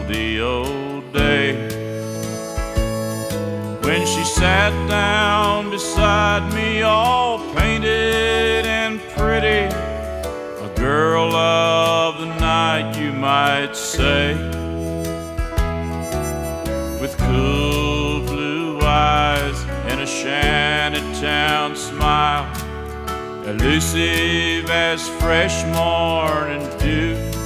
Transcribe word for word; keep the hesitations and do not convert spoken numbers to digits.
the old days when she sat down beside me, all painted and pretty, a girl of the night, you might say, with cool blue eyes and a shantytown smile, elusive as fresh morning dew.